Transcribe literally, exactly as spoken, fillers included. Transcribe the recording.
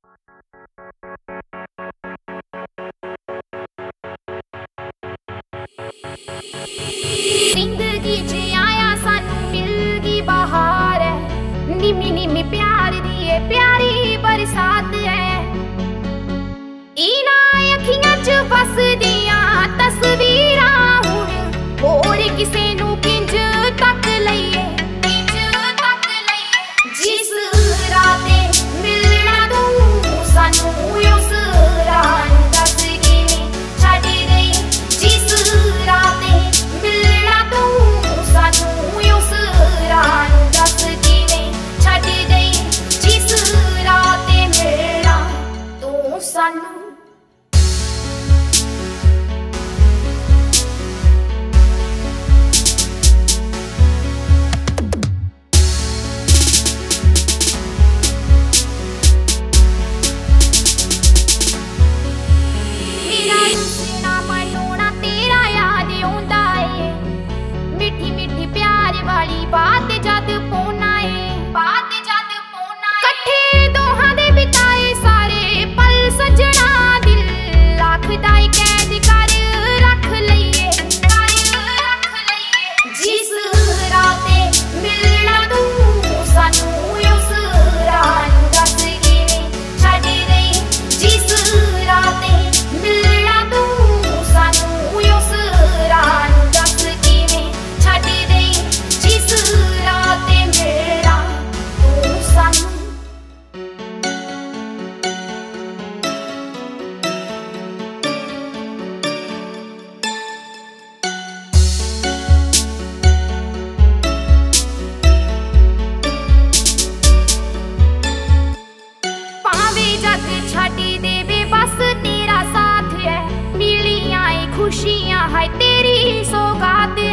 जिंदगी च आया सानू मिल गई बहार है, निमी निमी प्यार दी ये प्यारी बरसात है। इना अखियां च बसदियां तस्वीरां हुण होर किसे नू किंज तक लईए, किंज तक लईए। जिस राते मिलना तू सानू उस रात दस किवें छड्ड गई, जिस राते मिलना तू सानू उस रात दस किवें छड्ड गई, जिस राते मिलना तू सानू। बात जद पोना है, बात जद पोना है, कट्ठे दोहां दे बिताए सारे पल सजना, दिल आखदा है कैद कर रख लईए, कर रख लईए। जिस राते मिलना तू सानू उस रात दस किवें छड्ड गई, जिस राते मिलना तू सानू उस रात दस किवें छड्ड गई, जिस राते मिलना तू सानू। भावे जग छड्ड देवे बस तेरा साथ है, मिलियां खुशियां है तेरी सौगात